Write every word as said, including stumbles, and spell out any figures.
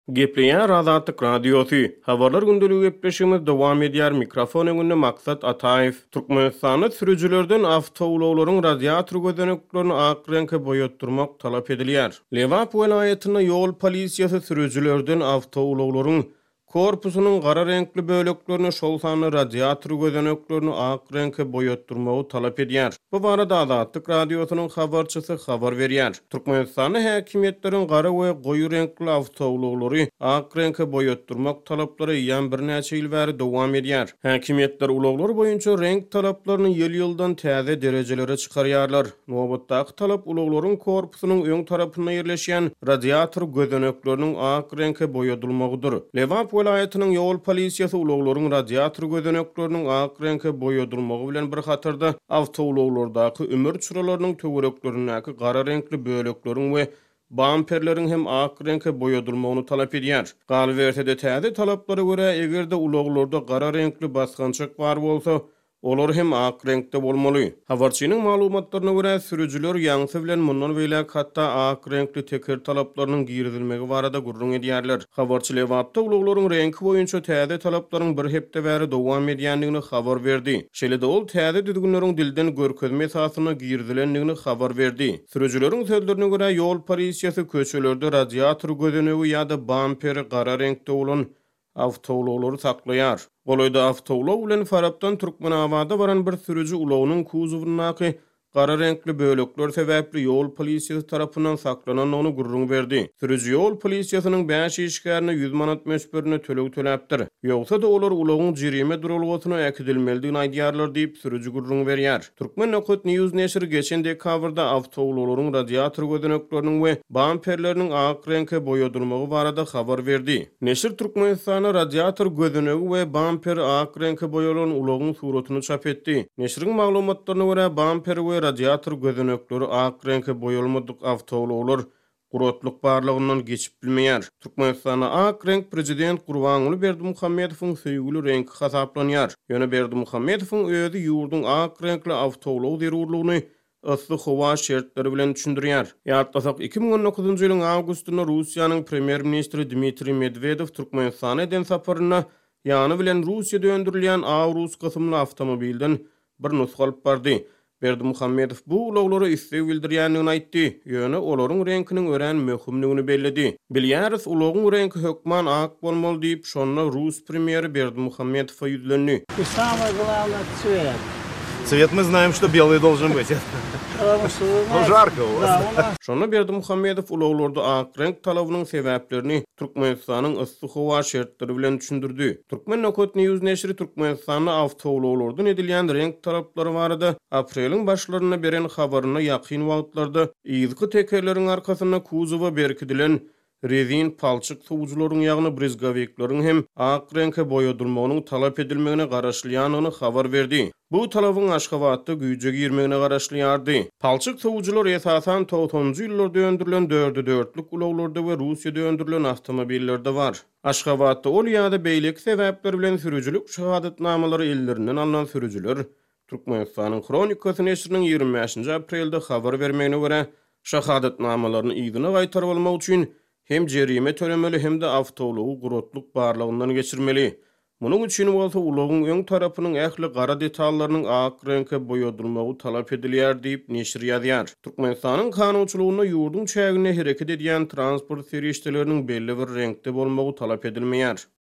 Gepleyen Azatlyk Radiosu. Habarlar gündülüğü gepleşimiz dowam edýär. Mikrofon öňünde Maksat Ataýew. Türkmenistanda sürüjülerden awtowlawlaryň radiator gözeneklerini ak reňke boýatdyrmak talap edilýär. Lewap welaýatyna ýol polisiýasy sürüjülerden awtowlawlaryň korpusynyň gara reňkli böleklerini şol sany radiator gözeneklerini ak reňke boýatdyrmagy talap edýär. Bu barada Azatlyk Radiosynyň habarçysy habar berýär. Türkmenistanda häkimetleriň gara we goýu reňkli awtowlawlary ak reňke boýatdyrmak talaplary ýan bir näçe ýyl bäri dowam edýär. Häkimetler ulaglar boýunça renk talaplaryny ýyl-ýyldan täze derejelere çykarýarlar. Nobatdaky talap ulaglaryň korpusynyň öň tarapynda ýerleşýän radiator gözenekleriniň ak reňke boýadylmagydyr. Lewap welaýatynyň ýol polisiýasy ulaglaryň radiator gözenekleriniň ak reňke boýadylmagy bilen bir hatarda awtowlawlardaky ömür çyralarynyň töwereklerindäki gara reňkli bölekleriň we bamperleriň hem ak reňke boýadylmagyny talap edýär. Galbertede täze talaplara görä egerde ulaglarda gara reňkli basgançyk bar bolsa, olar hem ak reňkde bolmaly. Habarçynyň maglumatlaryna görä sürüjüler ýaňsy bilen mundan beýlek hatda ak reňkli teker talaplarynyň girizilmegi barada gurrun edýärler. Habarçy Lewapda ulaglaryň reňki boýunça täze talaplaryň bir hepde bäri dowam edýändigini habar berdi. Şeýle-de ol täze düzgünleriň dilden görkezme esasyna girizilendigini habar berdi. Sürüjüleriň sözlerine görä ýol polisiýasy köçelerde radiator gözenegi ýa-da bamperi gara reňkde bolan awtowlawlary saklaýar. Goloýda awtowlaw bilen Farapdan Türkmenabada baran bir sürüji ulagynyň kuzowundaky gara reňkli bölekler sebäpli ýol polisiýasy tarapyndan saklanan ony gurrun berdi. Sürüji ýol polisiýasynyň beş işgärine yüz manat meşberini töleg töläpdir. Ýogsa da olar ulagyň jerime durulgatyna äkidilmeligini aýdýarlar diýip sürüji gurrun berýär. Türkmen Nokot News neşri geçen dekabrda awtowlawlaryň radiator gözenekleriniň we bamperleriniň ak reňke boýadylmagy barada habar berdi. Neşir Türkmenistana radiator gözenegi we bamper ak reňke boýalan ulagyň suratyny çap etdi. Neşriň maglumatlaryna görä bamper we radiator gözenekleri ak reňke boýalmadyk awtowlawlar guratlyk barlygyndan geçip bilmeýär. Türkmenistana ak renk prezident Gurbanuly Berdimuhammedowyň söýgüli renki hasaplanýar. Ýöne Berdimuhammedowyň özi ýurdun ak renkli awtowlaw zerurlygyny ısly howa şertleri bilen düşündirýär. Ýatlasak iki bin on dokuzunçy ýylyň awgustynda Russiýanyň premier ministri Dmitri Medvedew Türkmenistana eden saparyna ýany bilen Russiýada öndürilýän Aurus gysymly awtomobilden bir nusga alyp bardy. Berdimuhammedow bu ulaglary istek bildirýändigini aýtdy. Ýöne olaryň reňkiniň ören möhümligini bellidi. Bilýäris ulagyň reňki hökman ak bolmaly diýip şonda Rus premieri Berdimuhammedowa ýüzlendi. Самое главное — цвет. Цвет мы знаем, что белый должен быть. Потому что, вы Ну, знаете, жарко у вас. да, у нас Şonda Berdimuhammedow ulaglarda ak renk talabynyň sebäplerini Türkmenistanyň ysly howa şertleri bilen düşündirdi. Türkmen Nokot News neşri Türkmenistanyň awtowlawlardan edilýän renk talaplary barada apreliň başlaryna beren habaryna ýakyn wagtlarda ýyzgy tekerleriň arkasyna kuzowa berkidilen rezin palçyk suwjularyň ýagny brezgawekleriň hem ak reňke boýadylmagynyň talap edilmegine garaşlýanyny habar berdi. Bu talabyň Aşgabatda güýje girmegine garaşlýardy. Palçyk suwjular esasan toğuzunçy ýyllarda öndürilen dörde dörtlük ulaglarda we Russiýada öndürilen awtomobillerde bar. Aşgabatda ol ýa-da beýleki sebäpler bilen sürüjülük şahadatnamalary ellerinden alynan sürüjüler Türkmenistanyň Kronikasy neşriniň ýygrimi beşinji aprelde habar bermegine görä şahadatnamalaryny ýygyna gaýtaryp almak üçin hem jerime tölemeli hem de awtowlawy guratlyk barlygyndan geçirmeli. Munuň üçin bolsa ulagyň öň tarapynyň ähli gara detallarynyň ak reňke boýadylmagy talap edilýär diýip neşir ýazýar. Türkmenistanyň kanunçylygyna ýurdun çägine hereket edýän transport serişdeleriniň belli bir reňkde bolmagy talap edilmeýär.